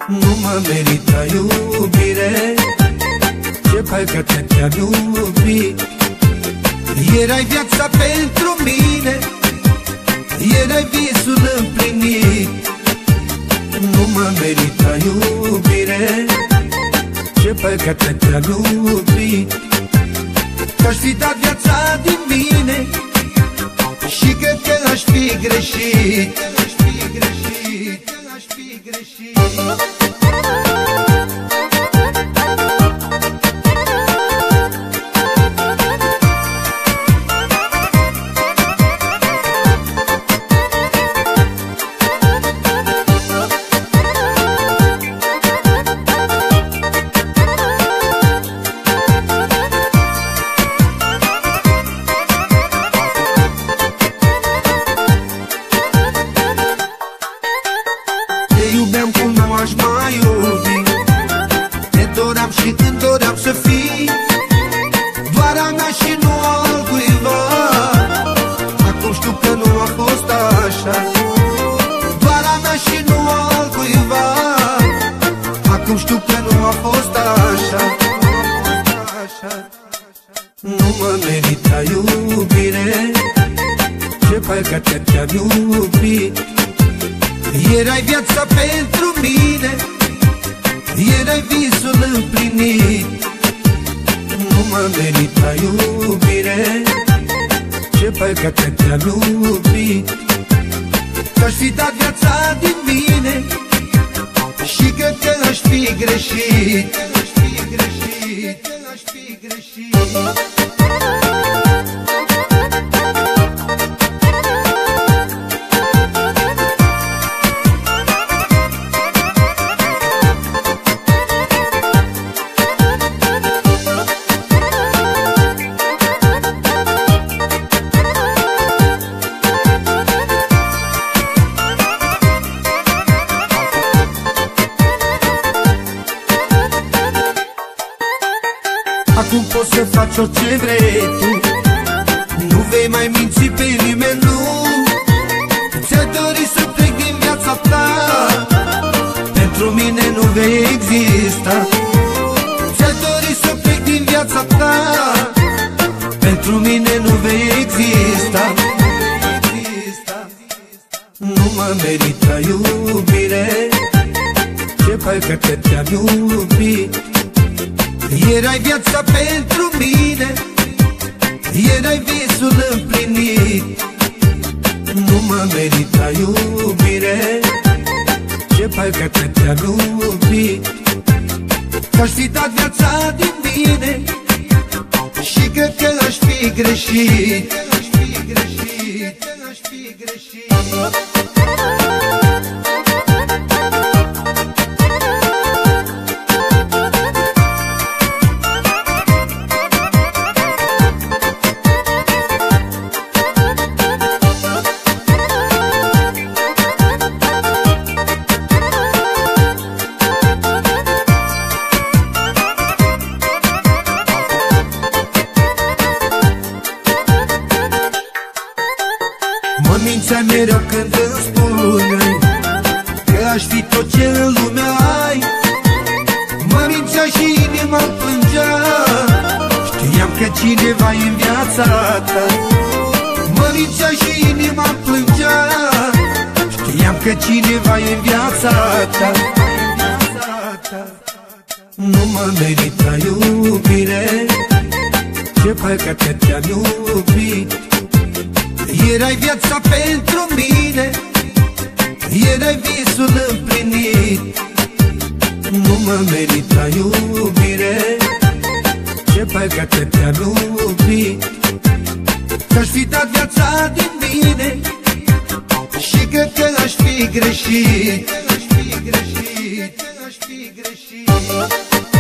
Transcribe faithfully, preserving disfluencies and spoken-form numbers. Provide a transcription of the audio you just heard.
Nu mă merită iubire, ce păcate te-am iubit. Erai viața pentru mine, erai visul împlinit. Nu mă merită iubire, ce păcate te-am iubit. Că-aș fi dat viața din mine și cred că aș fi greșit, că aș fi greșit, că aș fi greșit. Și când doream să fii doar a mea și nu al cuiva, acum știu că nu a fost așa. Doar a mea și nu al cuiva, acum știu că nu a fost așa. Nu mă merită iubire, ce păcate te-am iubit. Erai viața pentru mine, erai visul împlinit. Nu mă merită iubire, ce păcate te-am iubit. Că-aș fi dat viața din mine și cred că aș fi greșit, că aș fi greșit, că aș fi greșit. Acum poți să faci orice vrei tu, nu vei mai minți pe nimeni, nu. Ți-ai dorit să plec din viața ta, pentru mine nu vei exista. Ți-ai dorit să plec din viața ta, pentru mine nu vei exista. Nu mă merită iubire, ce păcate te-am iubit. Erai viața pentru mine, erai visul împlinit. Nu mă merită iubire, ce păcate te-am iubit. Că-aș fi dat viața din mine și cred că aș fi greșit, că aș fi greșit, că aș fi greșit. Mă mințea mereu când îmi spuneai că aș fi tot ce în lumea ai. Mă mințea și inima plângea, știam că cineva e în viața ta. Mă mințea și inima plângea, știam că cineva e în viața ta. Nu mă merită iubire, ce păcate te-am iubit. Erai viața pentru mine, erai visul împlinit. Nu mă merită iubire, ce păcate te-am iubit. Că-aș fi dat viața din mine și cred că aș fi greșit, că aș fi greșit, că aș fi greșit.